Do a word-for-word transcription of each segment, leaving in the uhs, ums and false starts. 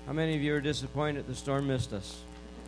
How many of you are disappointed the storm missed us?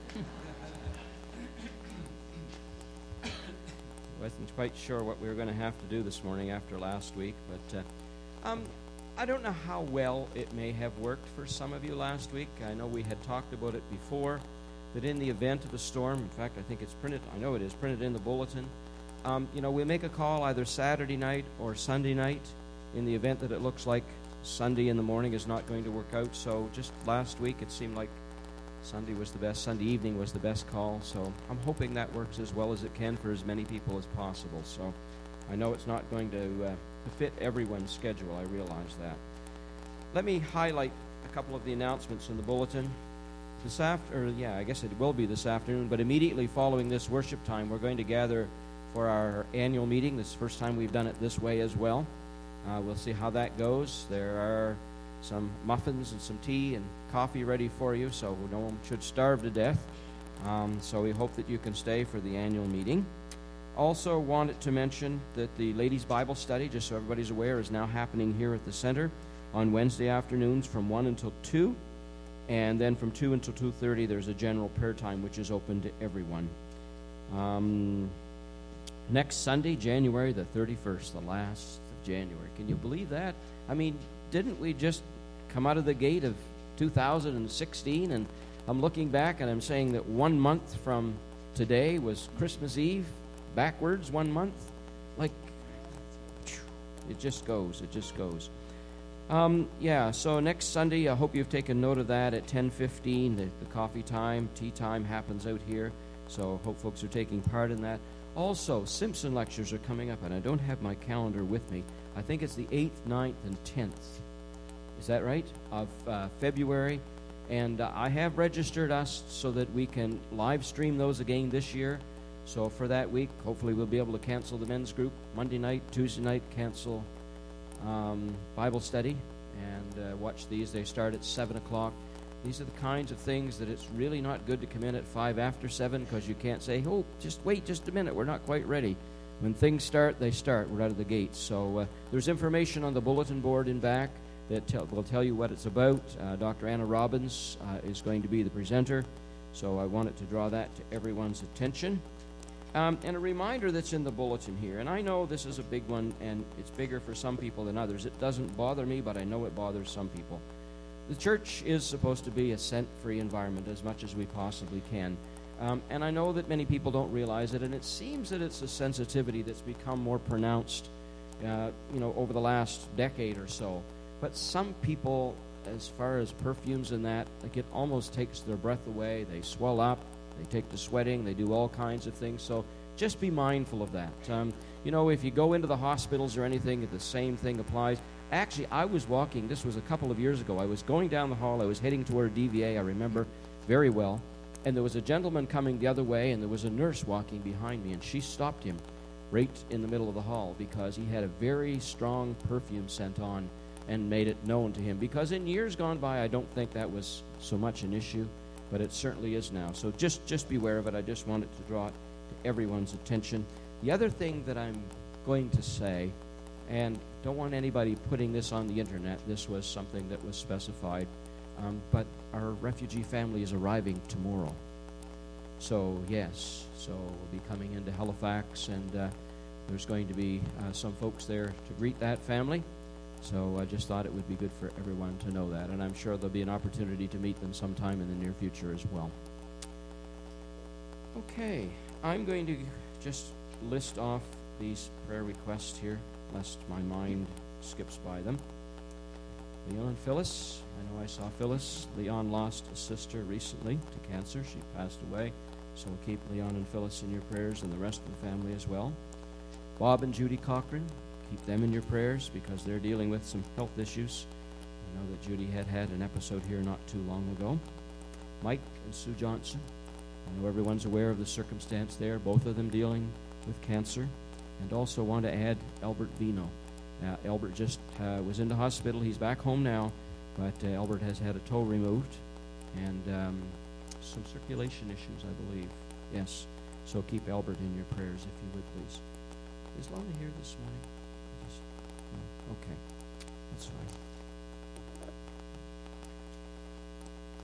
Wasn't quite sure what we were going to have to do this morning after last week, but uh, um, I don't know how well it may have worked for some of you last week. I know we had talked about it before, that in the event of a storm, in fact, I think it's printed, I know it is printed in the bulletin, um, you know, we make a call either Saturday night or Sunday night in the event that it looks like Sunday in the morning is not going to work out. So just last week it seemed like Sunday was the best, Sunday evening was the best call. So I'm hoping that works as well as it can for as many people as possible. So I know it's not going to, uh, to fit everyone's schedule, I realize that. Let me highlight a couple of the announcements in the bulletin. This after, or yeah, I guess it will be this afternoon, but immediately following this worship time, we're going to gather for our annual meeting. This is the first time we've done it this way as well. Uh, we'll see how that goes. There are some muffins and some tea and coffee ready for you, so no one should starve to death. Um, so we hope that you can stay for the annual meeting. Also wanted to mention that the Ladies' Bible Study, just so everybody's aware, is now happening here at the center on Wednesday afternoons from one until two. And then from two until two thirty, there's a general prayer time, which is open to everyone. Um, next Sunday, January the thirty-first, the last of January. Can you believe that? I mean, didn't we just come out of the gate of two thousand sixteen? And I'm looking back and I'm saying that one month from today was Christmas Eve, backwards one month. Like, it just goes, it just goes. Um, yeah, so next Sunday, I hope you've taken note of that at ten fifteen. The, the coffee time, tea time happens out here, so hope folks are taking part in that. Also, Simpson lectures are coming up, and I don't have my calendar with me. I think it's the eighth, ninth, and tenth. Is that right? Of uh, February. And uh, I have registered us so that we can live stream those again this year. So for that week, hopefully we'll be able to cancel the men's group. Monday night, Tuesday night, cancel um, Bible study. And uh, watch these. They start at seven o'clock. These are the kinds of things that it's really not good to come in at five after seven, because you can't say, oh, just wait just a minute, we're not quite ready. When things start, they start. We're out of the gates. So uh, there's information on the bulletin board in back that tell, will tell you what it's about. Uh, Doctor Anna Robbins uh, is going to be the presenter, so I wanted to draw that to everyone's attention. Um, and a reminder that's in the bulletin here, and I know this is a big one, and it's bigger for some people than others. It doesn't bother me, but I know it bothers some people. The church is supposed to be a scent-free environment as much as we possibly can. Um, and I know that many people don't realize it, and it seems that it's a sensitivity that's become more pronounced, uh, you know, over the last decade or so. But some people, as far as perfumes and that, like, it almost takes their breath away. They swell up, they take to sweating, they do all kinds of things. So just be mindful of that. Um, you know, if you go into the hospitals or anything, the same thing applies. Actually, I was walking, this was a couple of years ago, I was going down the hall, I was heading toward D V A, I remember very well, and there was a gentleman coming the other way, and there was a nurse walking behind me, and she stopped him right in the middle of the hall because he had a very strong perfume scent on and made it known to him. Because in years gone by, I don't think that was so much an issue, but it certainly is now. So just, just beware of it. I just wanted to draw it to everyone's attention. The other thing that I'm going to say, and don't want anybody putting this on the internet, this was something that was specified, um, but our refugee family is arriving tomorrow. So yes, so we'll be coming into Halifax, and uh, there's going to be uh, some folks there to greet that family. So I just thought it would be good for everyone to know that, and I'm sure there'll be an opportunity to meet them sometime in the near future as well. Okay, I'm going to just list off these prayer requests here, lest my mind skips by them. Leon and Phyllis. I know I saw Phyllis. Leon lost a sister recently to cancer. She passed away. So we'll keep Leon and Phyllis in your prayers, and the rest of the family as well. Bob and Judy Cochran. Keep them in your prayers because they're dealing with some health issues. I know that Judy had had an episode here not too long ago. Mike and Sue Johnson. I know everyone's aware of the circumstance there. Both of them dealing with cancer. And also want to add Albert Vino. Now, Albert just uh, was in the hospital. He's back home now, but uh, Albert has had a toe removed and um, some circulation issues, I believe. Yes, so keep Albert in your prayers if you would, please. Is Lonnie here this morning? Just, no. Okay, that's fine.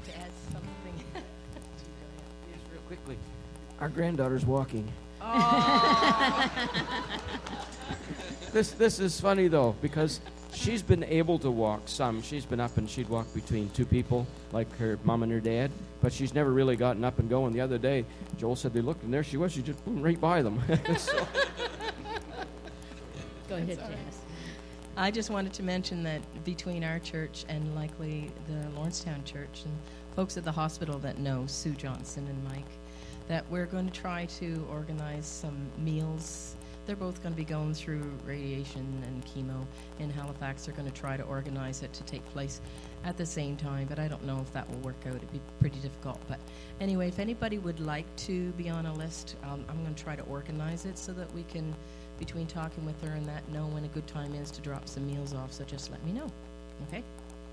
want to add something. Yes, real quickly. Our granddaughter's walking. Oh. This this is funny though, because she's been able to walk some. She's been up and she'd walk between two people, like her mom and her dad, but she's never really gotten up and going. The other day, Joel said they looked and there she was. She just boom, right by them. So. Go ahead, Janice. I just wanted to mention that between our church and likely the Lawrencetown Church and folks at the hospital that know Sue Johnson and Mike, that we're going to try to organize some meals. They're both going to be going through radiation and chemo in Halifax. They're going to try to organize it to take place at the same time, but I don't know if that will work out. It'd be pretty difficult. But anyway, if anybody would like to be on a list, um, I'm going to try to organize it so that we can, between talking with her and that, know when a good time is to drop some meals off. So just let me know. Okay?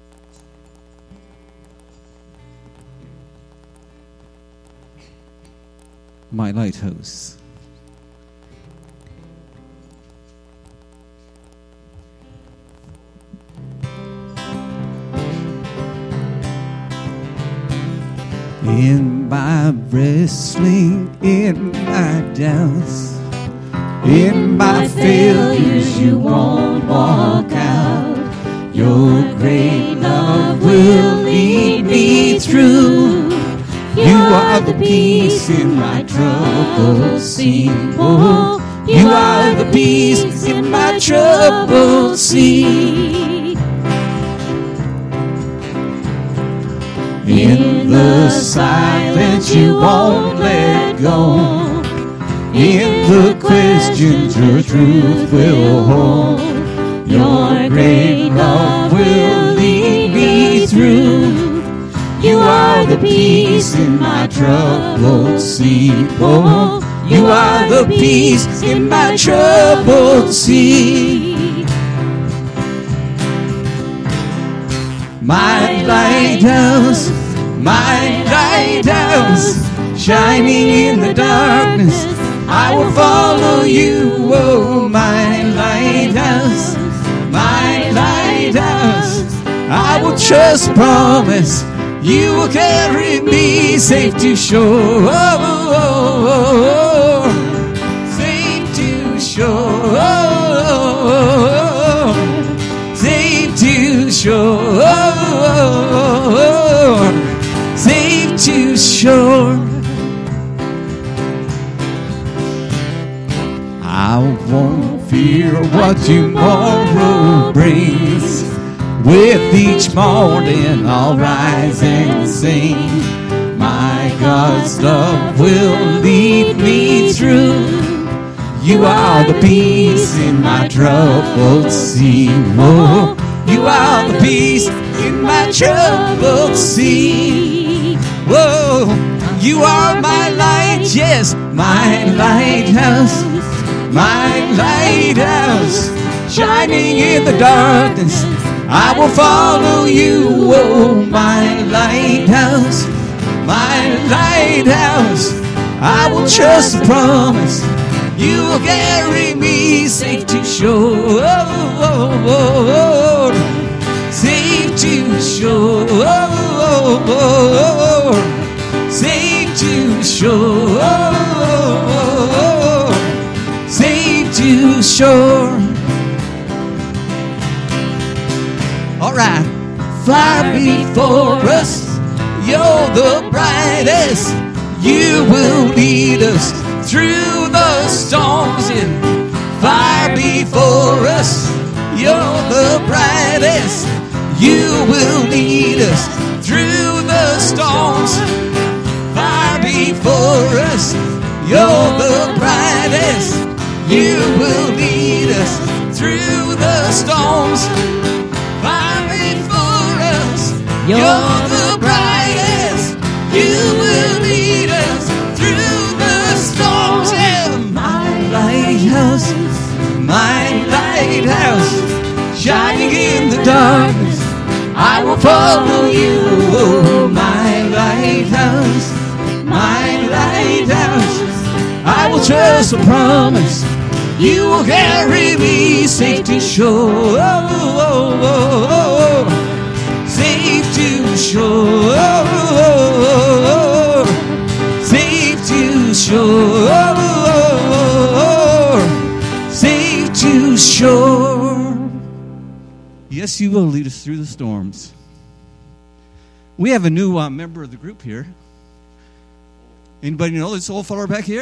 My Lighthouse. In my wrestling, in my doubts, in my failures, you won't walk out. Your great love will lead me through. You are the peace in my troubled sea. Oh, you are the peace in my troubled sea. In the silence you won't let go. In the questions your truth will hold. Your great love will lead me through. You are the peace in my troubled sea. Oh, you are the peace in my troubled sea. My lighthouse, my lighthouse, shining in the darkness, I will follow you. Oh, my lighthouse, my lighthouse, I will trust, promise, you will carry me safe to shore. Oh, oh, oh, oh. Safe to shore. Oh, oh, oh. Safe to shore. Oh, oh, oh. Safe to shore. I won't fear what tomorrow brings. With each morning I'll rise and sing. My God's love will lead me through. You are the peace in my troubled sea. Oh, you are the peace in my troubled sea. Whoa, you are my light, yes, my lighthouse, my lighthouse, shining in the darkness. I will follow you, oh, my lighthouse, my lighthouse. I will trust the promise. You will carry me safe to shore. Oh, oh, oh, oh. Safe to shore. Oh, oh, oh. Safe to shore. Oh, oh, oh. Safe to shore. All right, fly before us, you're the brightest. You will lead us through the storms. And fire before us, you're the brightest. You will lead us through the storms. Fire before us, you're the brightest. You will lead us through the storms. You're the brightest. You will lead us through the storms. And my lighthouse, my lighthouse, shining in the darkness, I will follow you. Oh, my lighthouse, my lighthouse, I will trust the promise. You will carry me safe to shore. Oh, oh, oh, oh. Safe to shore. yes, you will lead us through the storms. We have a new uh, member of the group here. Anybody know this old fellow back here?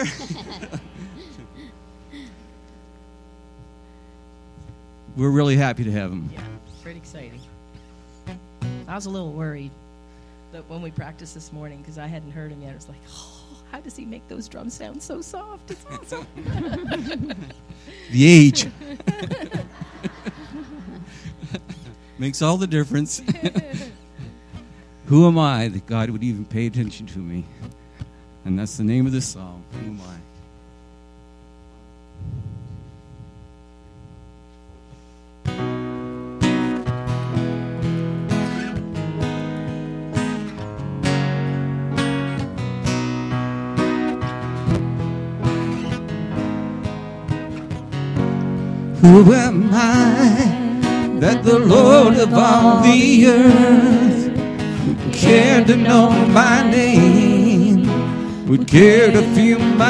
We're really happy to have him. Yeah, pretty exciting. I was a little worried that when we practiced this morning, because I hadn't heard him yet, it was like, oh, how does he make those drums sound so soft? It's awesome. The age. Makes all the difference. Who am I that God would even pay attention to me? And that's the name of this song. Who am I? Who am I that the Lord of all the earth would care to know my name, would care to feel my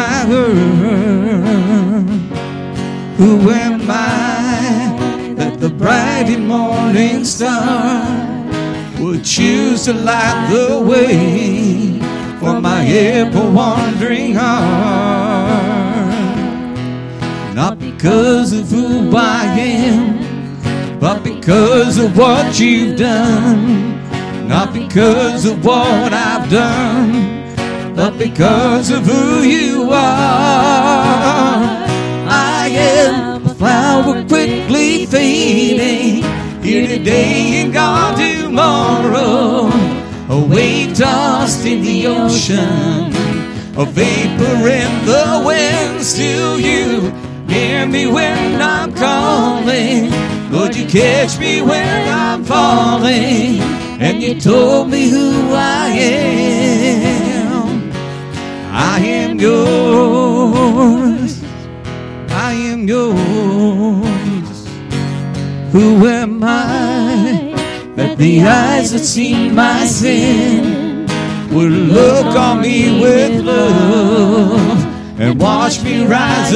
hurt? Who am I that the bright and morning star would choose to light the way for my ever wandering heart? Not because of who I am, but because of what you've done. Not because of what I've done, but because of who you are. I am a flower quickly fading, here today and gone tomorrow. A wave tossed in the ocean, a vapor in the wind. Still you hear me when I'm calling. Lord, you catch me when I'm falling. And you told me who I am. I am yours. I am yours. Who am I that the eyes that see my sin would look on me with love and watch me rise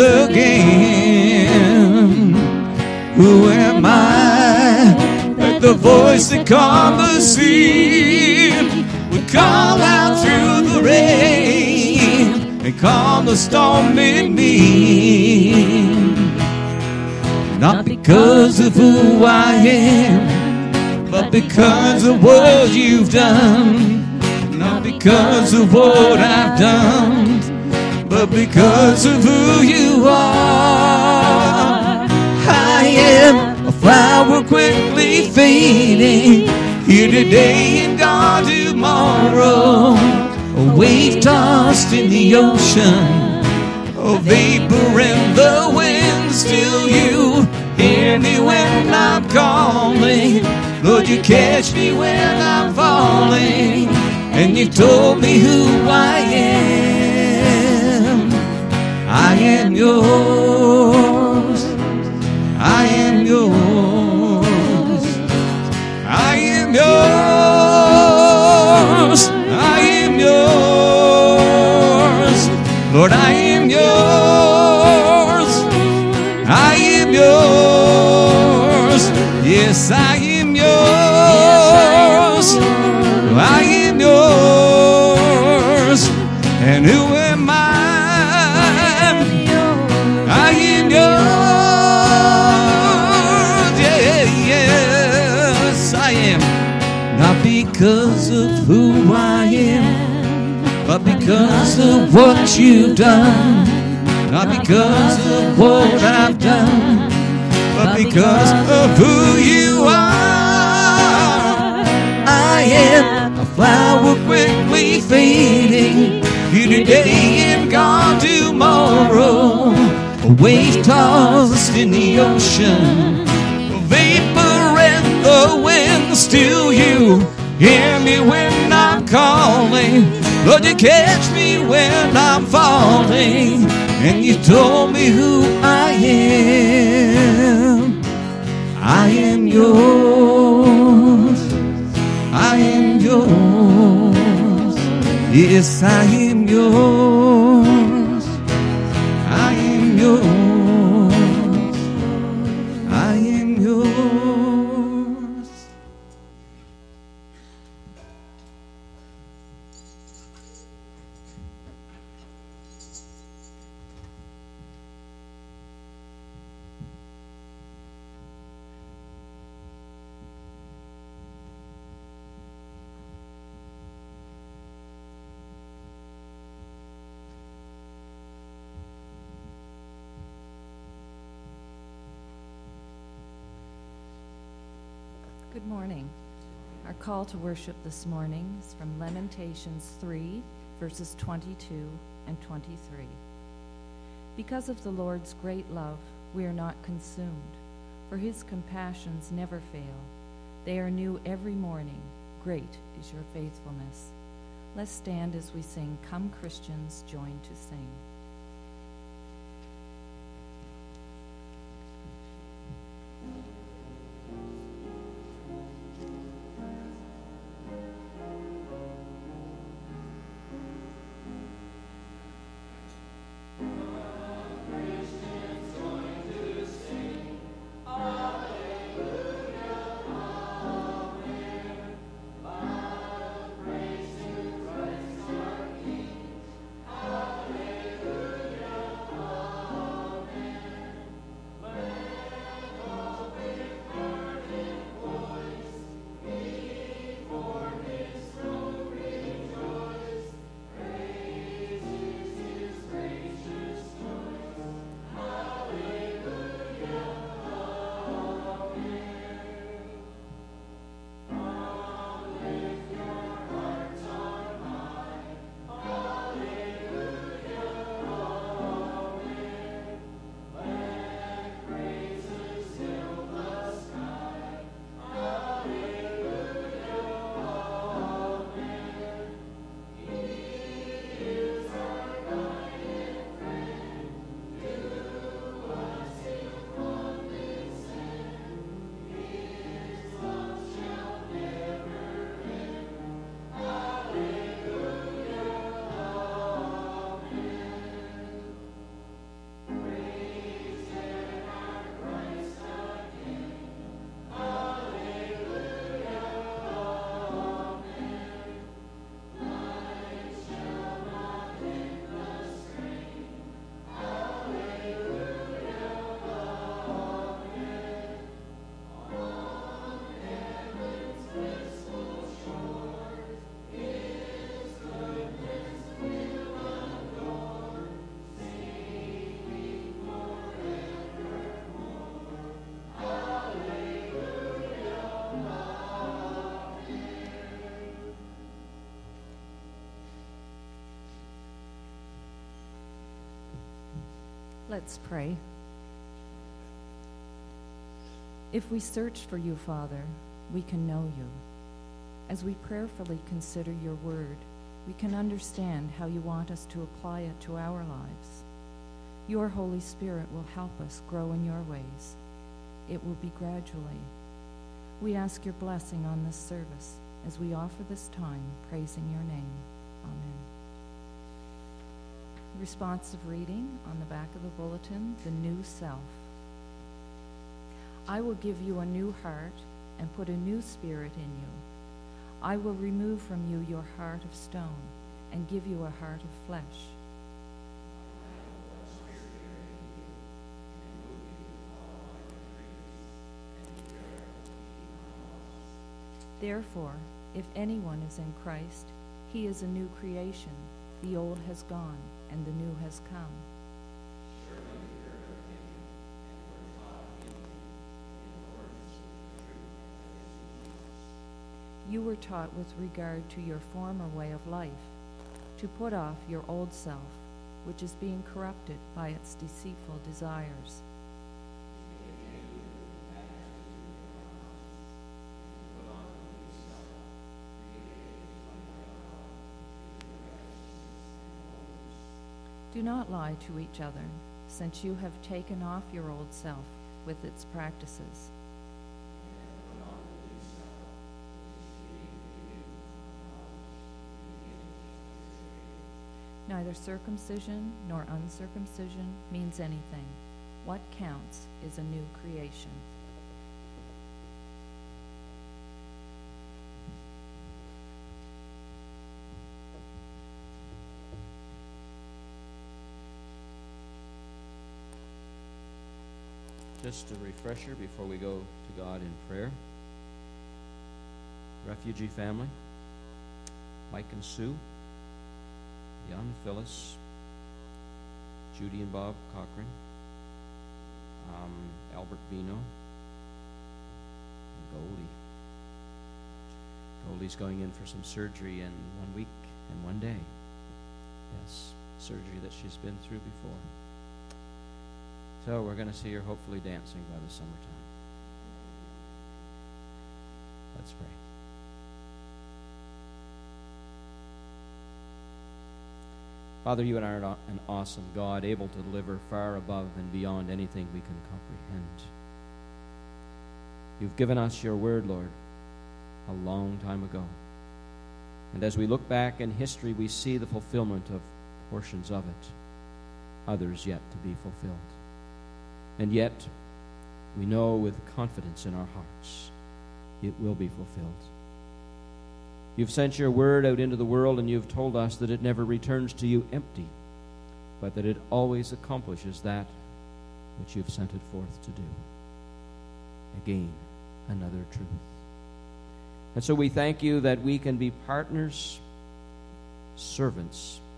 again? Who am I that the voice that calmed the sea would call out through the rain and calm the storm in me? Not because of who I am, but because of what you've done. Not because of what I've done, but because of who you are. I am a flower quickly fading, here today and gone tomorrow. A wave tossed in the ocean, a vapor in the wind. Still you hear me when I'm calling. Lord, you catch me when I'm falling. And you told me who I am. I am yours. I am yours. I am yours. I am yours. Lord, I am yours. I am yours. Yes, I am yours. I am yours. And who am I? I am yours. Yeah, yes, I am. Not because of who I am, but because of what you've done. Not because of what I've done, but because of who you are. I am a flower quickly fading, here today and gone tomorrow. A wave tossed in the ocean, a vapor in the wind. Still you hear me when I'm calling. Lord, you catch me when I'm falling. And you told me who I am. I am yours. I am yours. Yes, I am yours. I am yours. I am yours. Our call to worship this morning is from Lamentations three, verses twenty-two and twenty-three. Because of the Lord's great love, we are not consumed, for his compassions never fail. They are new every morning. Great is your faithfulness. Let's stand as we sing, Come Christians, join to sing. Let's pray. If we search for you, Father, we can know you. As we prayerfully consider your word, we can understand how you want us to apply it to our lives. Your Holy Spirit will help us grow in your ways. It will be gradually. We ask your blessing on this service as we offer this time praising your name. Amen. Responsive reading on the back of the bulletin, the new self. I will give you a new heart and put a new spirit in you. I will remove from you your heart of stone and give you a heart of flesh. Therefore, if anyone is in Christ, he is a new creation. The old has gone, and the new has come. You were taught with regard to your former way of life, to put off your old self, which is being corrupted by its deceitful desires. Do not lie to each other, since you have taken off your old self with its practices. Neither circumcision nor uncircumcision means anything. What counts is a new creation. Just a refresher before we go to God in prayer. Refugee family, Mike and Sue, Jan and Phyllis, Judy and Bob Cochran, um, Albert Bino, and Goldie. Lily's going in for some surgery in one week and one day. Yes, surgery that she's been through before. So we're going to see her hopefully dancing by the summertime. Let's pray. Father, you are an awesome God, able to deliver far above and beyond anything we can comprehend. You've given us your word, Lord, a long time ago. And as we look back in history, we see the fulfillment of portions of it, others yet to be fulfilled. And yet, we know with confidence in our hearts, it will be fulfilled. You've sent your word out into the world, and you've told us that it never returns to you empty, but that it always accomplishes that which you've sent it forth to do. Again, another truth. And so we thank you that we can be partners, servants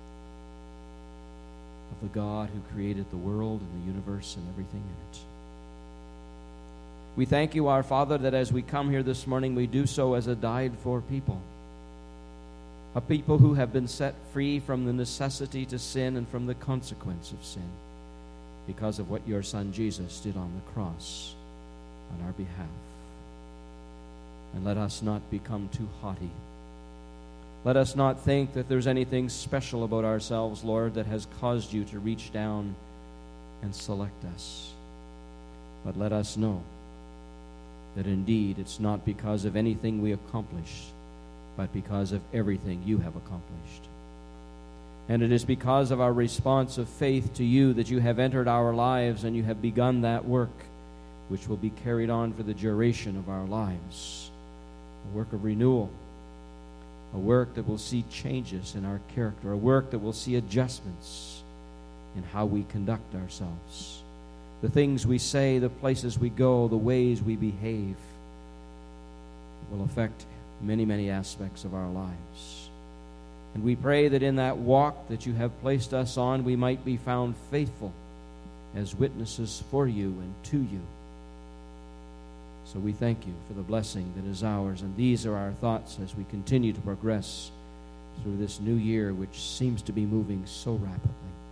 of the God who created the world and the universe and everything in it. We thank you, our Father, that as we come here this morning, we do so as a died-for people, a people who have been set free from the necessity to sin and from the consequence of sin because of what your Son Jesus did on the cross on our behalf. And let us not become too haughty. Let us not think that there's anything special about ourselves, Lord, that has caused you to reach down and select us. But let us know that indeed it's not because of anything we accomplish, but because of everything you have accomplished. And it is because of our response of faith to you that you have entered our lives and you have begun that work which will be carried on for the duration of our lives. A work of renewal, a work that will see changes in our character, a work that will see adjustments in how we conduct ourselves. The things we say, the places we go, the ways we behave will affect many, many aspects of our lives. And we pray that in that walk that you have placed us on, we might be found faithful as witnesses for you and to you. So we thank you for the blessing that is ours, and these are our thoughts as we continue to progress through this new year, which seems to be moving so rapidly.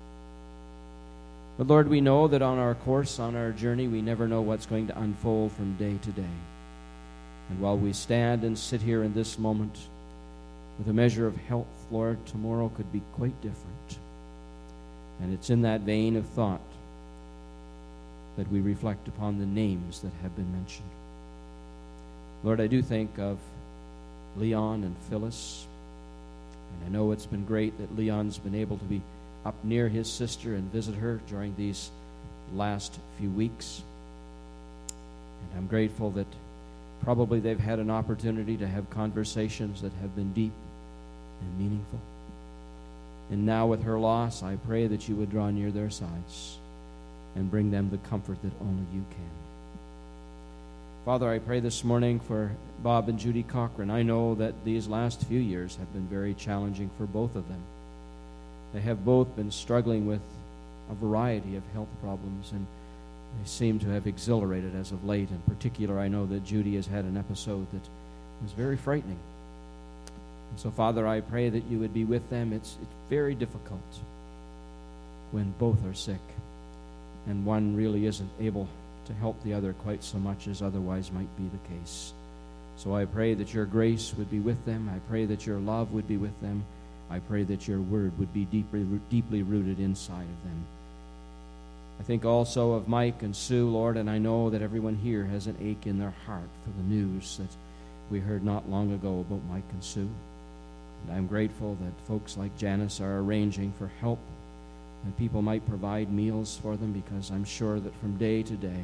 But Lord, we know that on our course, on our journey, we never know what's going to unfold from day to day. And while we stand and sit here in this moment with a measure of health, Lord, tomorrow could be quite different. And it's in that vein of thought that we reflect upon the names that have been mentioned. Lord, I do think of Leon and Phyllis, and I know it's been great that Leon's been able to be up near his sister and visit her during these last few weeks. And I'm grateful that probably they've had an opportunity to have conversations that have been deep and meaningful. And now with her loss, I pray that you would draw near their sides and bring them the comfort that only you can. Father, I pray this morning for Bob and Judy Cochran. I know that these last few years have been very challenging for both of them. They have both been struggling with a variety of health problems, and they seem to have exhilarated as of late. In particular, I know that Judy has had an episode that was very frightening. And so, Father, I pray that you would be with them. It's, it's very difficult when both are sick, and one really isn't able to help the other quite so much as otherwise might be the case. So I pray that your grace would be with them. I pray that your love would be with them. I pray that your word would be deeply, deeply rooted inside of them. I think also of Mike and Sue, Lord, and I know that everyone here has an ache in their heart for the news that we heard not long ago about Mike and Sue. And I'm grateful that folks like Janice are arranging for help, and people might provide meals for them, because I'm sure that from day to day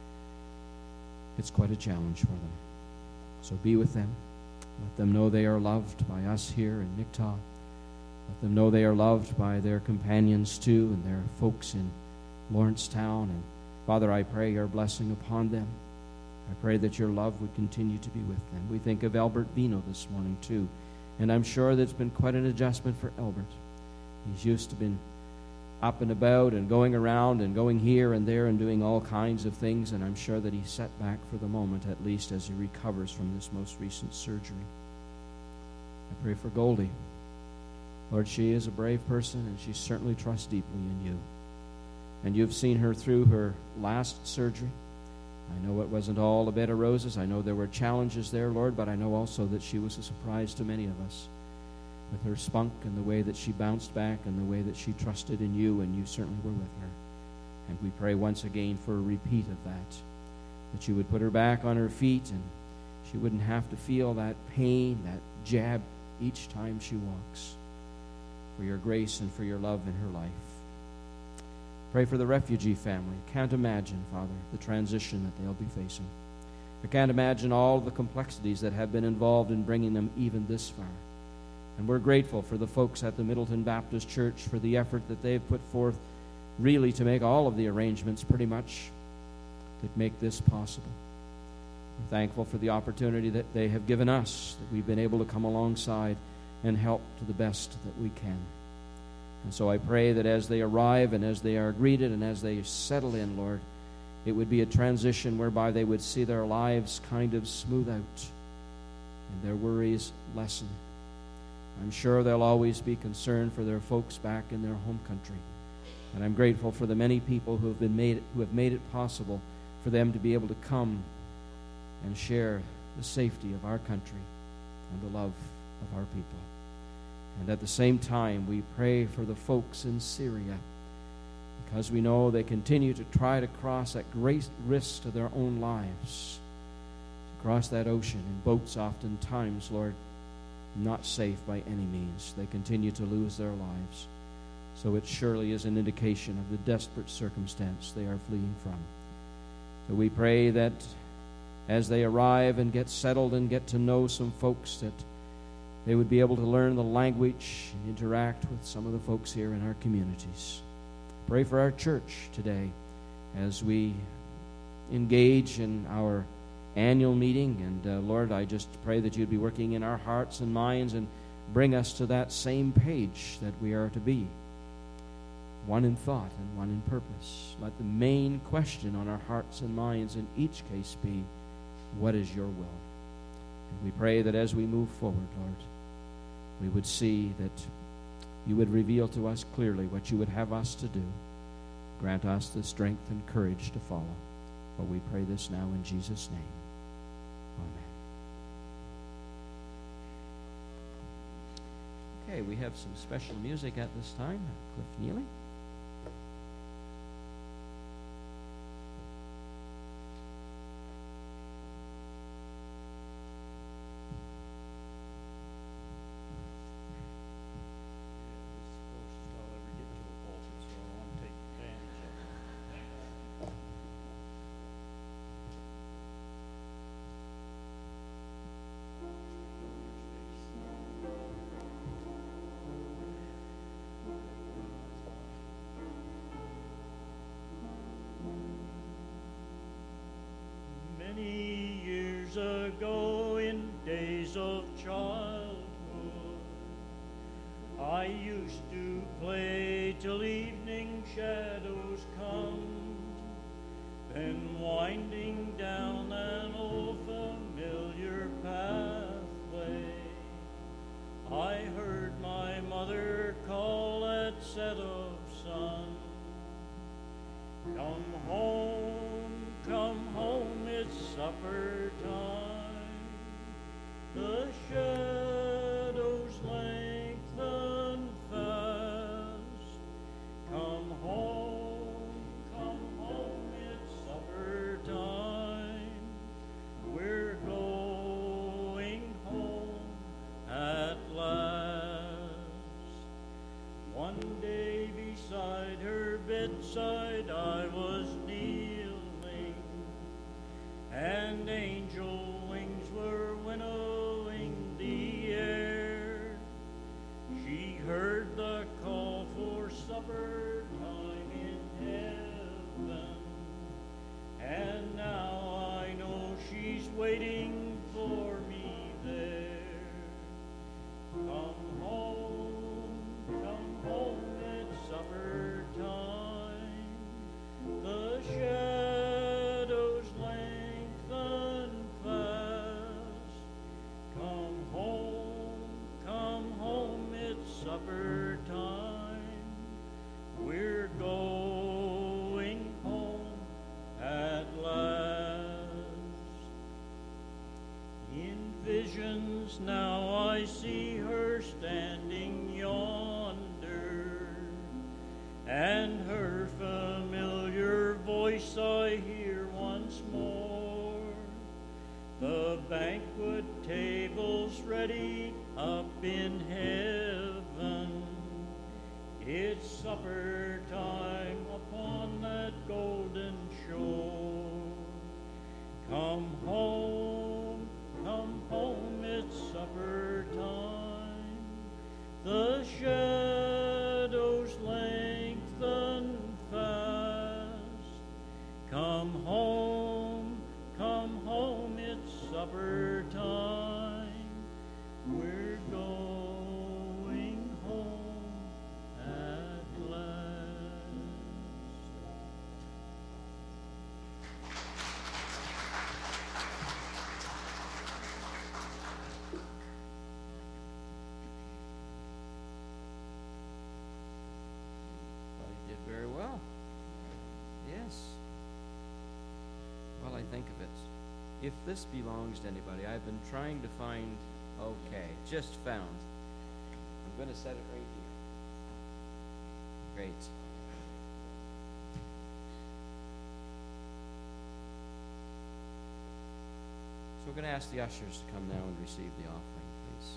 it's quite a challenge for them. So be with them. Let them know they are loved by us here in Nicktaw. Let them know they are loved by their companions too, and their folks in Lawrencetown. And Father, I pray your blessing upon them. I pray that your love would continue to be with them. We think of Albert Vino this morning too, and I'm sure that's been quite an adjustment for Albert. He's used to been up and about and going around and going here and there and doing all kinds of things, and I'm sure that he's set back for the moment, at least as he recovers from this most recent surgery. I pray for Goldie. Lord, she is a brave person, and she certainly trusts deeply in you. And you've seen her through her last surgery. I know it wasn't all a bed of roses. I know there were challenges there, Lord, but I know also that she was a surprise to many of us with her spunk and the way that she bounced back and the way that she trusted in you, and you certainly were with her. And we pray once again for a repeat of that, that you would put her back on her feet and she wouldn't have to feel that pain, that jab each time she walks. For your grace and for your love in her life. Pray for the refugee family. Can't imagine, Father, the transition that they'll be facing. I can't imagine all the complexities that have been involved in bringing them even this far. And we're grateful for the folks at the Middleton Baptist Church for the effort that they've put forth really to make all of the arrangements pretty much that make this possible. We're thankful for the opportunity that they have given us, that we've been able to come alongside and help to the best that we can. And so I pray that as they arrive and as they are greeted and as they settle in, Lord, it would be a transition whereby they would see their lives kind of smooth out and their worries lessen. I'm sure they'll always be concerned for their folks back in their home country. And I'm grateful for the many people who have been made who have made it possible for them to be able to come and share the safety of our country and the love of our people. And at the same time, we pray for the folks in Syria, because we know they continue to try to cross at great risk to their own lives, to cross that ocean in boats oftentimes, Lord, not safe by any means. They continue to lose their lives. So it surely is an indication of the desperate circumstance they are fleeing from. So we pray that as they arrive and get settled and get to know some folks, that they would be able to learn the language and interact with some of the folks here in our communities. Pray for our church today as we engage in our annual meeting. And uh, Lord, I just pray that you'd be working in our hearts and minds and bring us to that same page that we are to be. One in thought and one in purpose. Let the main question on our hearts and minds in each case be, what is your will? And we pray that as we move forward, Lord, we would see that you would reveal to us clearly what you would have us to do. Grant us the strength and courage to follow. For we pray this now in Jesus' name. Amen. Okay, we have some special music at this time. Cliff Neely. Many years ago, in days of childhood, I used to play till evening shadows come. Then winding down an old familiar pathway, I heard my mother call at set of sun. Come home, come home, it's supper time. The shadows lengthen fast. Come home, come home, it's supper time. We're going home at last. One day beside her bedside I was kneeling, and angel wings were winnowing the visions, now I see her standing yonder, and her familiar voice I hear once more. The banquet table's ready up in heaven. It's supper time upon that golden shore. Come home, come home, it's supper time. The shadows lengthen fast. Come home, come home, it's supper time. We're going home at last. Well, you did very well. Yes. Well, I think of it. If this belongs to anybody, I've been trying to find, okay, just found. I'm going to set it right here. Great. So we're going to ask the ushers to come now and receive the offering, please.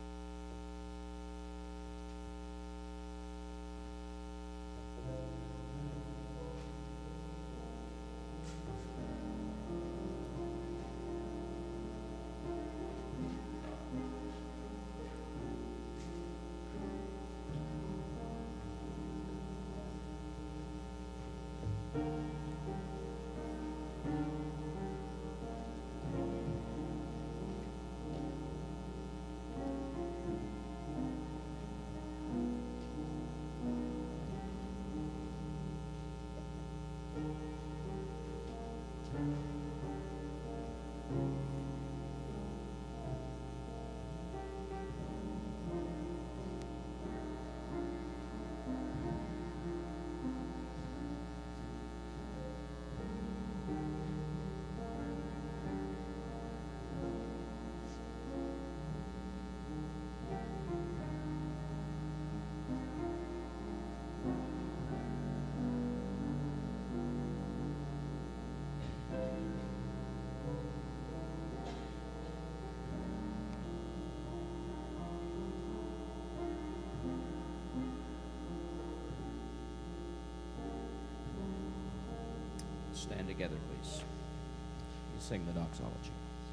Stand together, please. You sing the doxology.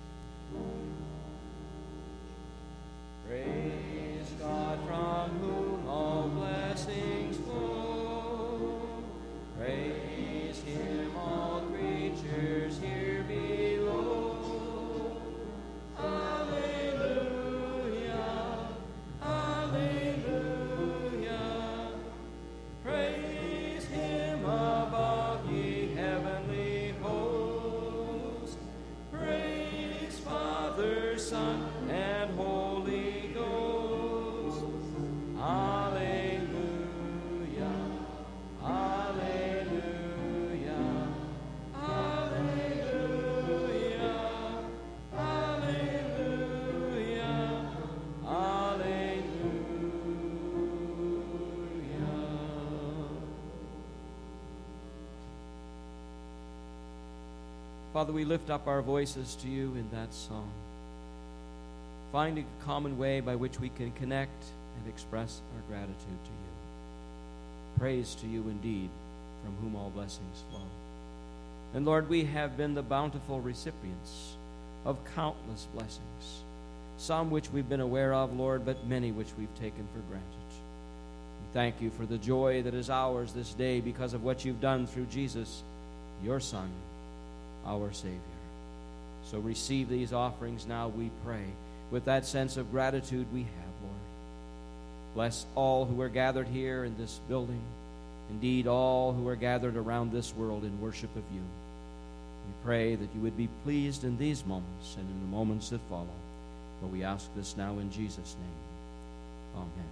Praise God from whom all blessings flow. Praise Him, all creatures here below. Alleluia, alleluia. Praise Him above, ye heavenly hosts. Praise Father, Son, and Holy Ghost. Alleluia, alleluia, alleluia, alleluia, alleluia. Father, we lift up our voices to you in that song, finding a common way by which we can connect and express our gratitude to you. Praise to you indeed, from whom all blessings flow. And Lord, we have been the bountiful recipients of countless blessings, some which we've been aware of, Lord, but many which we've taken for granted. We thank you for the joy that is ours this day because of what you've done through Jesus, your Son, our Savior. So receive these offerings now, we pray, with that sense of gratitude we have, Lord. Bless all who are gathered here in this building, indeed all who are gathered around this world in worship of you. We pray that you would be pleased in these moments and in the moments that follow. For we ask this now in Jesus' name. Amen.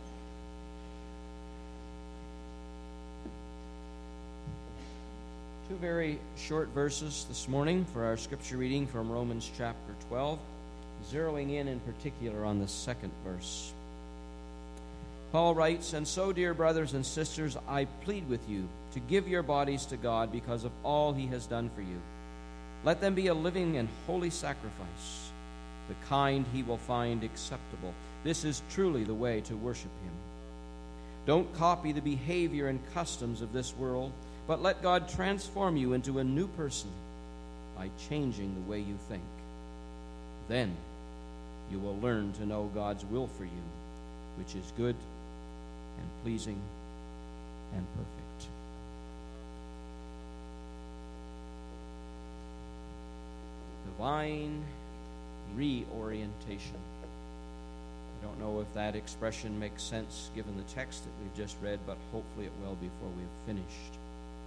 Two very short verses this morning for our scripture reading from Romans chapter twelve, zeroing in in particular on the second verse. Paul writes, "And so, dear brothers and sisters, I plead with you to give your bodies to God because of all he has done for you. Let them be a living and holy sacrifice, the kind he will find acceptable. This is truly the way to worship him. Don't copy the behavior and customs of this world, but let God transform you into a new person by changing the way you think. Then you will learn to know God's will for you, which is good and pleasing and perfect." Divine reorientation. I don't know if that expression makes sense given the text that we've just read, but hopefully it will before we have finished.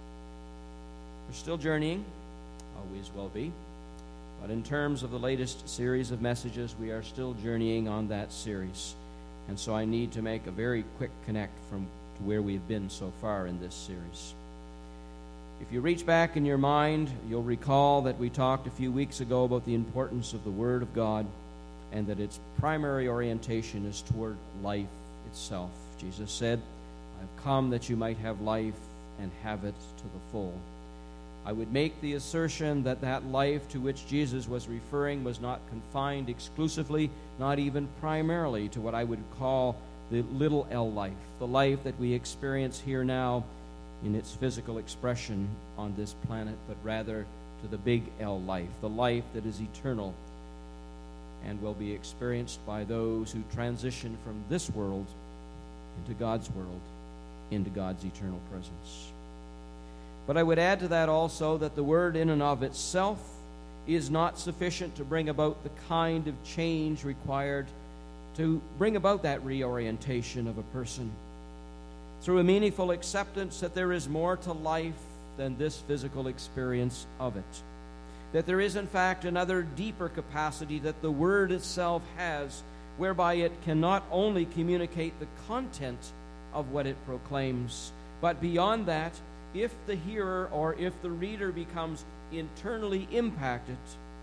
We're still journeying, always will be, but in terms of the latest series of messages, we are still journeying on that series. And so I need to make a very quick connect from to where we've been so far in this series. If you reach back in your mind, you'll recall that we talked a few weeks ago about the importance of the Word of God and that its primary orientation is toward life itself. Jesus said, "I've come that you might have life and have it to the full." I would make the assertion that that life to which Jesus was referring was not confined exclusively, not even primarily, to what I would call the little L life, the life that we experience here now in its physical expression on this planet, but rather to the big L life, the life that is eternal and will be experienced by those who transition from this world into God's world, into God's eternal presence. But I would add to that also that the Word in and of itself is not sufficient to bring about the kind of change required to bring about that reorientation of a person through a meaningful acceptance that there is more to life than this physical experience of it. That there is, in fact, another deeper capacity that the Word itself has, whereby it can not only communicate the content of what it proclaims, but beyond that, if the hearer or if the reader becomes internally impacted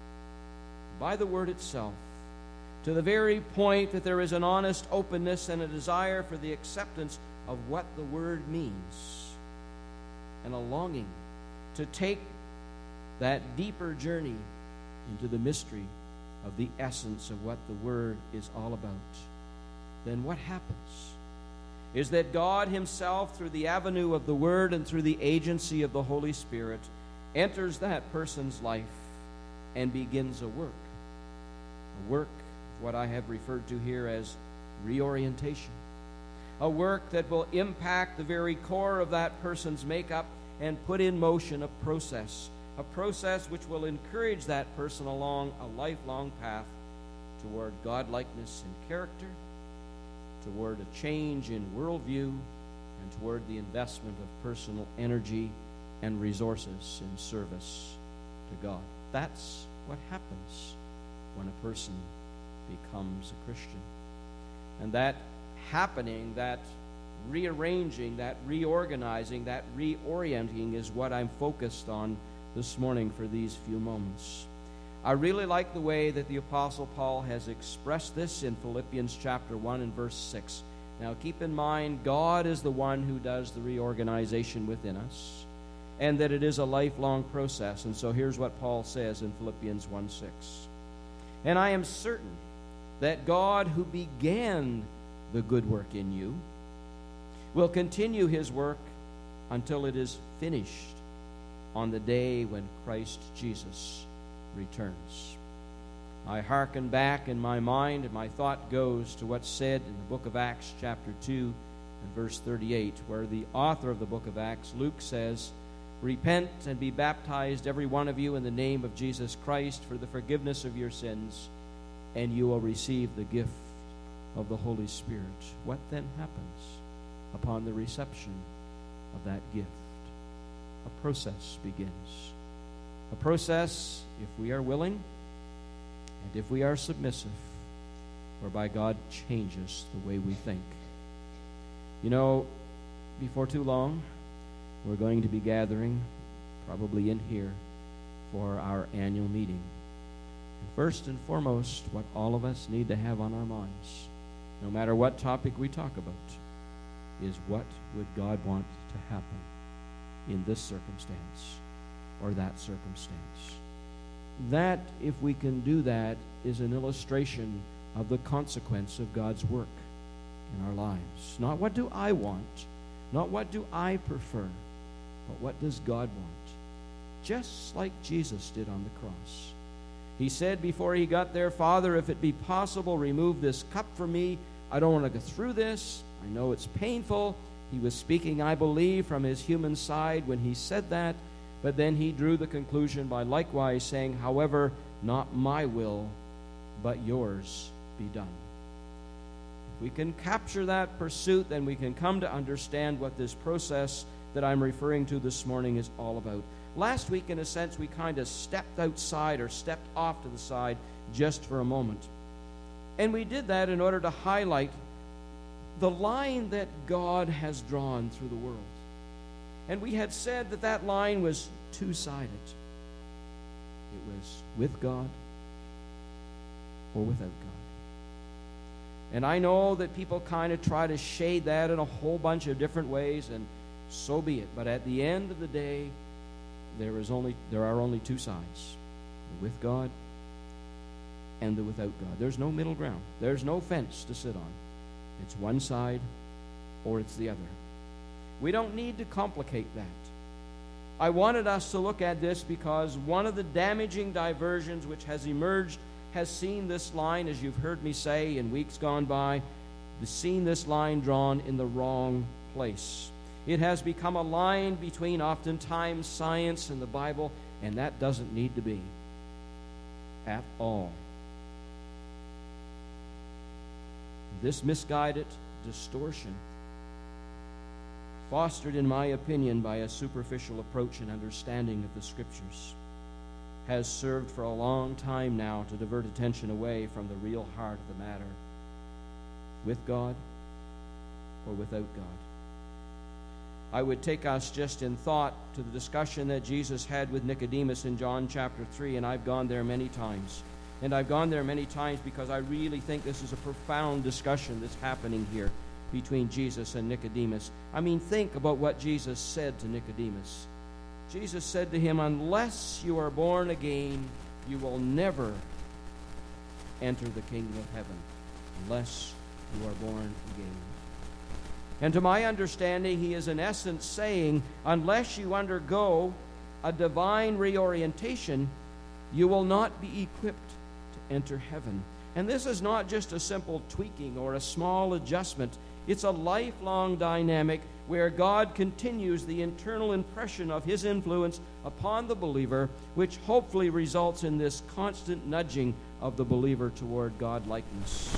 by the Word itself, to the very point that there is an honest openness and a desire for the acceptance of what the Word means, and a longing to take that deeper journey into the mystery of the essence of what the Word is all about, then what happens is that God himself, through the avenue of the Word and through the agency of the Holy Spirit, enters that person's life and begins a work. A work, what I have referred to here as reorientation. A work that will impact the very core of that person's makeup and put in motion a process. A process which will encourage that person along a lifelong path toward godlikeness in character, toward a change in worldview, and toward the investment of personal energy and resources in service to God. That's what happens when a person becomes a Christian. And that happening, that rearranging, that reorganizing, that reorienting is what I'm focused on this morning for these few moments. I really like the way that the Apostle Paul has expressed this in Philippians chapter one and verse six. Now keep in mind, God is the one who does the reorganization within us, and that it is a lifelong process. And so here's what Paul says in Philippians one six. "And I am certain that God who began the good work in you will continue his work until it is finished on the day when Christ Jesus returns." I hearken back in my mind, and my thought goes to what's said in the book of Acts chapter two and verse thirty-eight, where the author of the book of Acts, Luke, says, "Repent and be baptized, every one of you, in the name of Jesus Christ for the forgiveness of your sins, and you will receive the gift of the Holy Spirit." What then happens upon the reception of that gift? A process begins. A process, if we are willing and if we are submissive, whereby God changes the way we think. You know, before too long, we're going to be gathering probably in here, for our annual meeting. And first and foremost, what all of us need to have on our minds, no matter what topic we talk about, is what would God want to happen in this circumstance or that circumstance. That, if we can do that, is an illustration of the consequence of God's work in our lives. Not what do I want, not what do I prefer, but what does God want? Just like Jesus did on the cross. He said before he got there, Father, if it be possible, remove this cup from me. I don't want to go through this. I know it's painful. He was speaking, I believe, from his human side when he said that, but then he drew the conclusion by likewise saying, however, not my will, but yours be done. If we can capture that pursuit, then we can come to understand what this process that I'm referring to this morning is all about. Last week, in a sense, we kind of stepped outside or stepped off to the side just for a moment. And we did that in order to highlight the line that God has drawn through the world. And we had said that that line was two-sided. It was with God or without God. And I know that people kind of try to shade that in a whole bunch of different ways, and so be it. But at the end of the day, there is only there are only two sides, the with God and the without God. There's no middle ground. There's no fence to sit on. It's one side or it's the other. We don't need to complicate that. I wanted us to look at this because one of the damaging diversions which has emerged has seen this line, as you've heard me say in weeks gone by, has seen this line drawn in the wrong place. It has become a line between oftentimes science and the Bible, and that doesn't need to be at all. This misguided distortion, fostered, in my opinion, by a superficial approach and understanding of the Scriptures, has served for a long time now to divert attention away from the real heart of the matter, with God or without God. I would take us just in thought to the discussion that Jesus had with Nicodemus in John chapter three, and I've gone there many times. And I've gone there many times because I really think this is a profound discussion that's happening here between Jesus and Nicodemus. I mean, think about what Jesus said to Nicodemus. Jesus said to him, unless you are born again, you will never enter the kingdom of heaven, unless you are born again. And to my understanding, he is in essence saying, unless you undergo a divine reorientation, you will not be equipped to enter heaven. And this is not just a simple tweaking or a small adjustment. It's a lifelong dynamic where God continues the internal impression of his influence upon the believer, which hopefully results in this constant nudging of the believer toward God-likeness.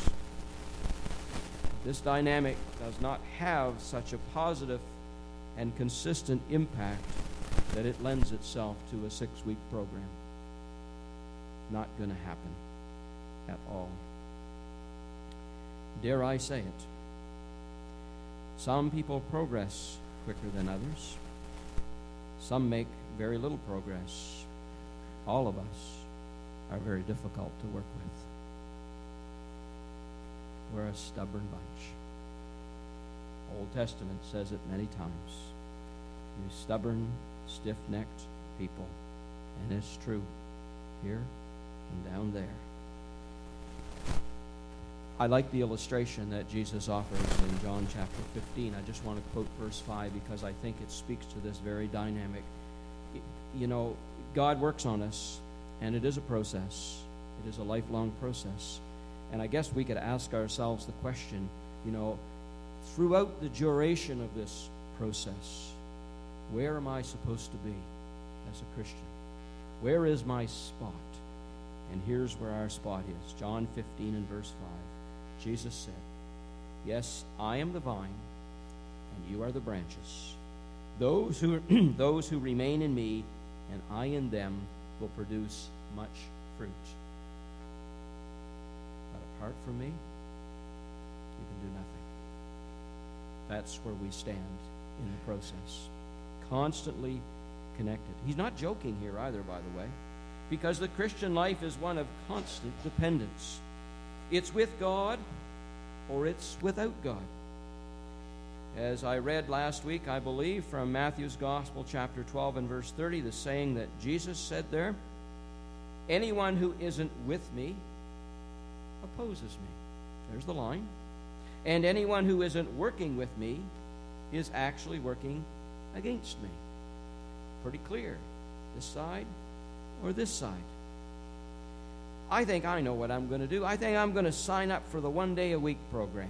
This dynamic does not have such a positive and consistent impact that it lends itself to a six-week program. Not going to happen at all. Dare I say it? Some people progress quicker than others. Some make very little progress. All of us are very difficult to work with. We're a stubborn bunch. Old Testament says it many times. You stubborn, stiff-necked people. And it's true here and down there. I like the illustration that Jesus offers in John chapter fifteen. I just want to quote verse five because I think it speaks to this very dynamic. You know, God works on us, and it is a process. It is a lifelong process. And I guess we could ask ourselves the question, you know, throughout the duration of this process, where am I supposed to be as a Christian? Where is my spot? And here's where our spot is. John fifteen and verse five. Jesus said, yes, I am the vine, and you are the branches. Those who, those who remain in me, and I in them, will produce much fruit. But apart from me, you can do nothing. That's where we stand in the process. Constantly connected. He's not joking here either, by the way, because the Christian life is one of constant dependence. It's with God or it's without God. As I read last week, I believe, from Matthew's Gospel, chapter twelve and verse thirty, the saying that Jesus said there, anyone who isn't with me opposes me. There's the line. And anyone who isn't working with me is actually working against me. Pretty clear. This side or this side. I think I know what I'm going to do. I think I'm going to sign up for the one-day-a-week program.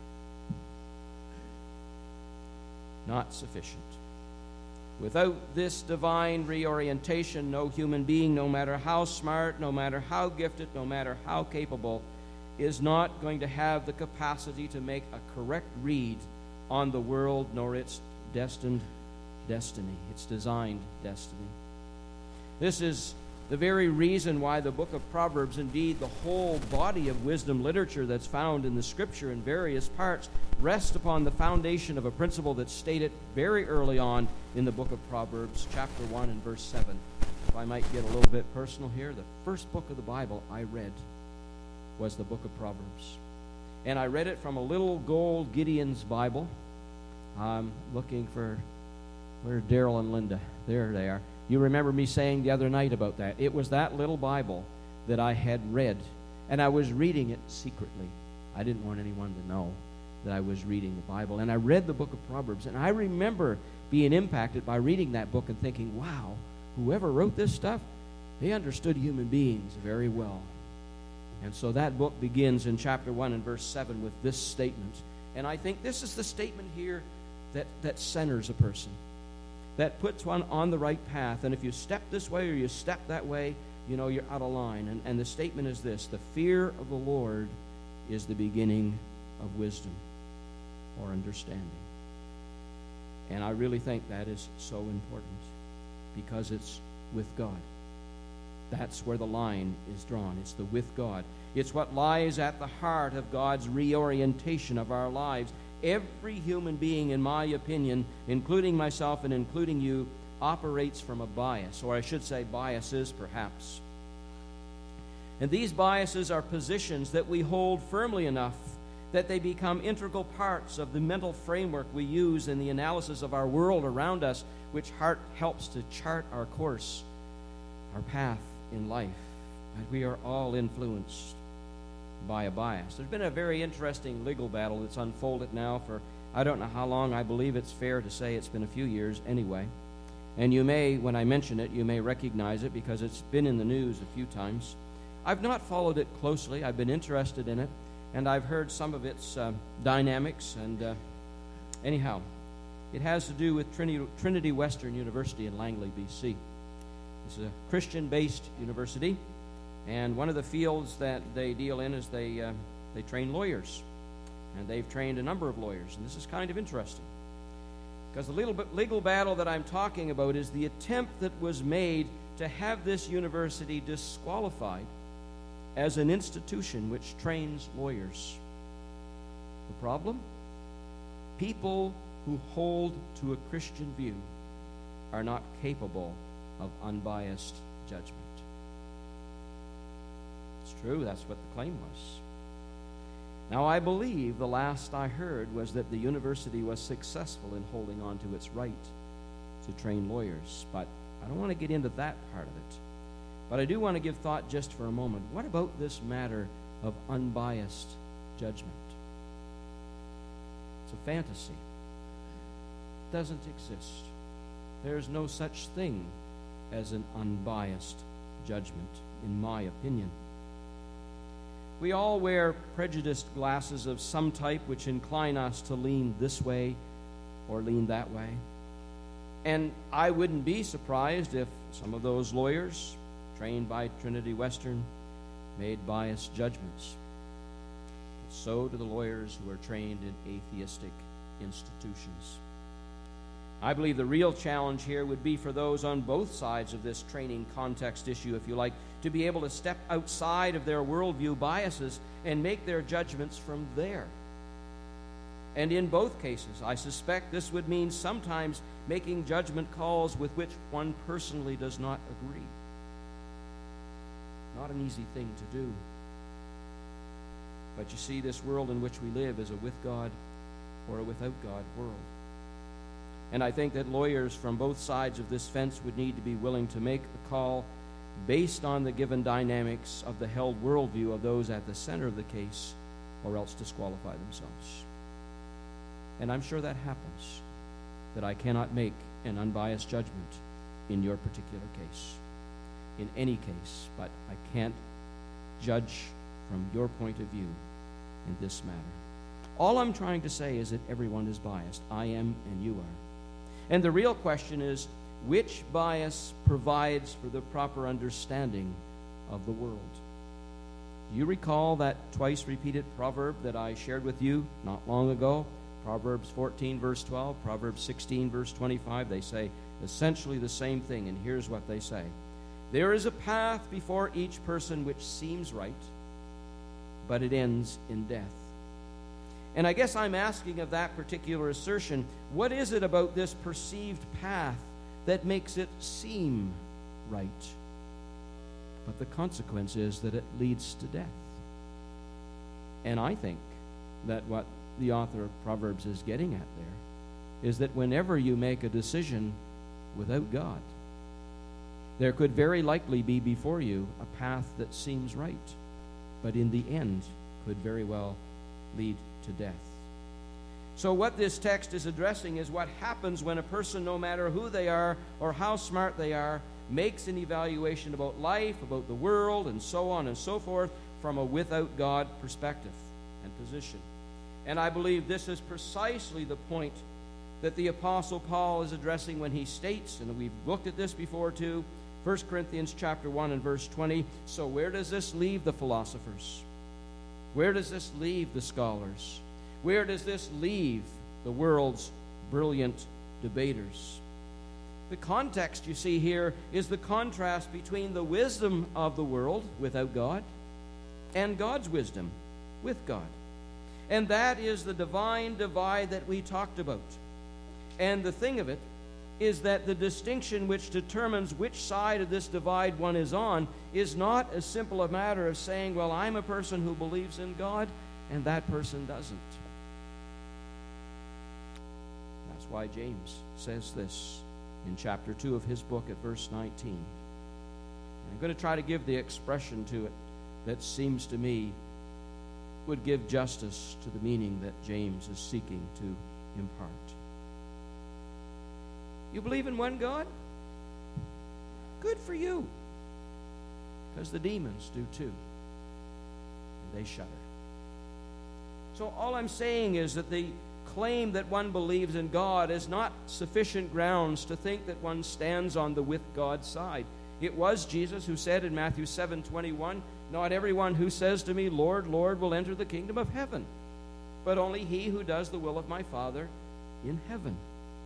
Not sufficient. Without this divine reorientation, no human being, no matter how smart, no matter how gifted, no matter how capable, is not going to have the capacity to make a correct read on the world nor its destined destiny, its designed destiny. This is the very reason why the book of Proverbs, indeed the whole body of wisdom literature that's found in the Scripture in various parts, rests upon the foundation of a principle that's stated very early on in the book of Proverbs, chapter one and verse seven. If I might get a little bit personal here, the first book of the Bible I read was the book of Proverbs. And I read it from a little gold Gideon's Bible. I'm looking for, where are Daryl and Linda? There they are. You remember me saying the other night about that. It was that little Bible that I had read, and I was reading it secretly. I didn't want anyone to know that I was reading the Bible. And I read the book of Proverbs, and I remember being impacted by reading that book and thinking, wow, whoever wrote this stuff, they understood human beings very well. And so that book begins in chapter one and verse seven with this statement. And I think this is the statement here that, that centers a person, that puts one on the right path. And if you step this way or you step that way, you know you're out of line. And, and the statement is this: the fear of the Lord is the beginning of wisdom or understanding. And I really think that is so important because it's with God. That's where the line is drawn. It's the with God. It's what lies at the heart of God's reorientation of our lives. Every human being, in my opinion, including myself and including you, operates from a bias, or I should say biases, perhaps. And these biases are positions that we hold firmly enough that they become integral parts of the mental framework we use in the analysis of our world around us, which heart helps to chart our course, our path in life. And we are all influenced by a bias. There's been a very interesting legal battle that's unfolded now for I don't know how long. I believe it's fair to say it's been a few years anyway. And you may, when I mention it, you may recognize it because it's been in the news a few times. I've not followed it closely. I've been interested in it, and I've heard some of its uh, dynamics. And uh, anyhow, it has to do with Trinity, Trinity Western University in Langley, B C. It's a Christian-based university, and one of the fields that they deal in is they uh, they train lawyers, and they've trained a number of lawyers, and this is kind of interesting because the legal, legal battle that I'm talking about is the attempt that was made to have this university disqualified as an institution which trains lawyers. The problem? People who hold to a Christian view are not capable of unbiased judgment. It's true, that's what the claim was. Now, I believe the last I heard was that the university was successful in holding on to its right to train lawyers, but I don't want to get into that part of it. But I do want to give thought just for a moment. What about this matter of unbiased judgment? It's a fantasy. It doesn't exist. There's no such thing as an unbiased judgment, in my opinion. We all wear prejudiced glasses of some type which incline us to lean this way or lean that way. And I wouldn't be surprised if some of those lawyers, trained by Trinity Western, made biased judgments. But so do the lawyers who are trained in atheistic institutions. I believe the real challenge here would be for those on both sides of this training context issue, if you like, to be able to step outside of their worldview biases and make their judgments from there. And in both cases, I suspect this would mean sometimes making judgment calls with which one personally does not agree. Not an easy thing to do. But you see, this world in which we live is a with God or a without God world. And I think that lawyers from both sides of this fence would need to be willing to make a call based on the given dynamics of the held worldview of those at the center of the case, or else disqualify themselves. And I'm sure that happens, that I cannot make an unbiased judgment in your particular case, in any case, but I can't judge from your point of view in this matter. All I'm trying to say is that everyone is biased. I am, and you are. And the real question is, which bias provides for the proper understanding of the world? Do you recall that twice repeated proverb that I shared with you not long ago? Proverbs fourteen, verse twelve, Proverbs sixteen, verse twenty-five. They say essentially the same thing, and here's what they say. There is a path before each person which seems right, but it ends in death. And I guess I'm asking of that particular assertion, what is it about this perceived path that makes it seem right? But the consequence is that it leads to death. And I think that what the author of Proverbs is getting at there is that whenever you make a decision without God, there could very likely be before you a path that seems right, but in the end could very well lead to death. So what this text is addressing is what happens when a person, no matter who they are or how smart they are, makes an evaluation about life, about the world, and so on and so forth from a without God perspective and position. And I believe this is precisely the point that the Apostle Paul is addressing when he states, and we've looked at this before too, First Corinthians chapter one and verse twenty. So where does this leave the philosophers? Where does this leave the scholars? Where does this leave the world's brilliant debaters? The context you see here is the contrast between the wisdom of the world without God and God's wisdom with God. And that is the divine divide that we talked about. And the thing of it is that the distinction which determines which side of this divide one is on is not as simple a matter of saying, well, I'm a person who believes in God and that person doesn't. That's why James says this in chapter two of his book at verse nineteen. I'm going to try to give the expression to it that seems to me would give justice to the meaning that James is seeking to impart. You believe in one God? Good for you. Because the demons do too. And they shudder. So all I'm saying is that the claim that one believes in God is not sufficient grounds to think that one stands on the with God side. It was Jesus who said in Matthew seven twenty-one, not everyone who says to me, Lord, Lord, will enter the kingdom of heaven, but only he who does the will of my Father in heaven.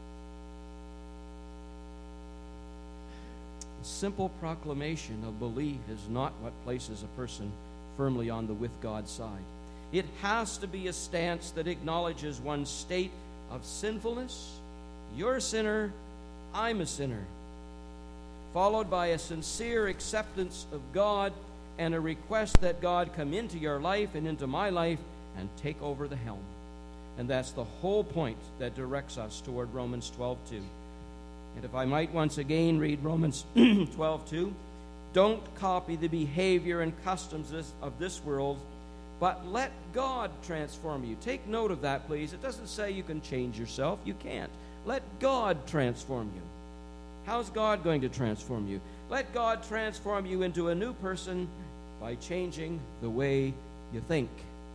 Simple proclamation of belief is not what places a person firmly on the with God side. It has to be a stance that acknowledges one's state of sinfulness. You're a sinner, I'm a sinner. Followed by a sincere acceptance of God and a request that God come into your life and into my life and take over the helm. And that's the whole point that directs us toward Romans twelve two. And if I might once again read Romans twelve two, don't copy the behavior and customs of this world, but let God transform you. Take note of that, please. It doesn't say you can change yourself. You can't. Let God transform you. How's God going to transform you? Let God transform you into a new person by changing the way you think.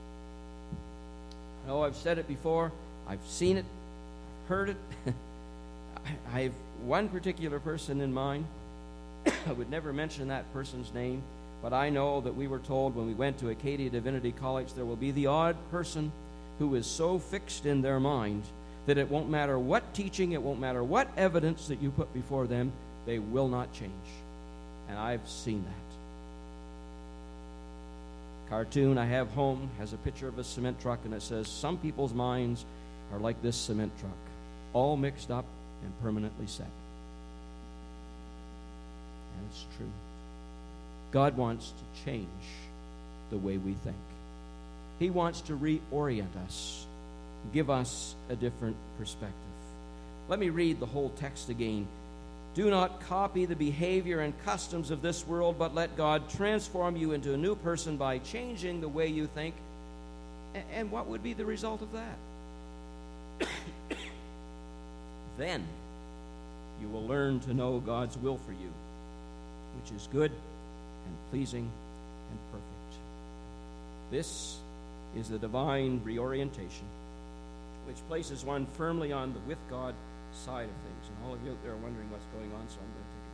Oh, I've said it before. I've seen it, heard it. I have one particular person in mind. I would never mention that person's name, but I know that we were told when we went to Acadia Divinity College there will be the odd person who is so fixed in their mind that it won't matter what teaching, it won't matter what evidence that you put before them, they will not change. And I've seen that. Cartoon I have home has a picture of a cement truck, and it says, some people's minds are like this cement truck, all mixed up and permanently set. And it's true. God wants to change the way we think. He wants to reorient us, give us a different perspective. Let me read the whole text again. Do not copy the behavior and customs of this world, but let God transform you into a new person by changing the way you think. And what would be the result of that? Then you will learn to know God's will for you, which is good and pleasing and perfect. This is the divine reorientation, which places one firmly on the with God side of things. And all of you out there are wondering what's going on, so I'm going to take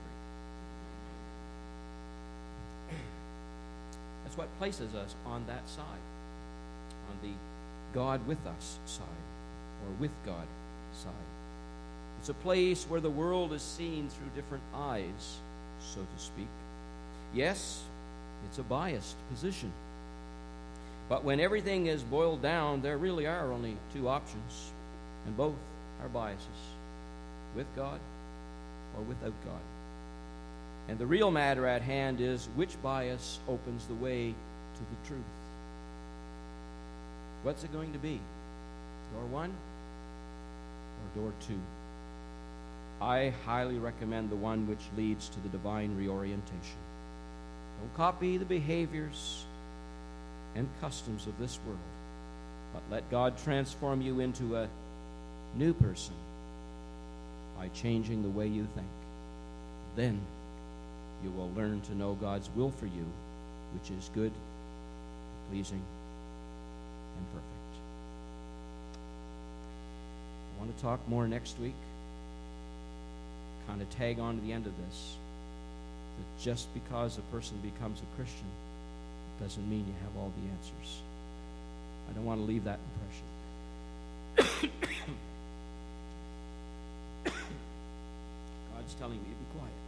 a drink. That's what places us on that side, on the God with us side, or with God side. It's a place where the world is seen through different eyes, so to speak. Yes, it's a biased position. But when everything is boiled down, there really are only two options, and both are biases, with God or without God. And the real matter at hand is which bias opens the way to the truth. What's it going to be? Door one or door two? I highly recommend the one which leads to the divine reorientation. Don't copy the behaviors and customs of this world, but let God transform you into a new person by changing the way you think. Then you will learn to know God's will for you, which is good, pleasing, and perfect. I want to talk more next week, kind of tag on to the end of this, that just because a person becomes a Christian doesn't mean you have all the answers. I don't want to leave that impression. God's telling me to be quiet.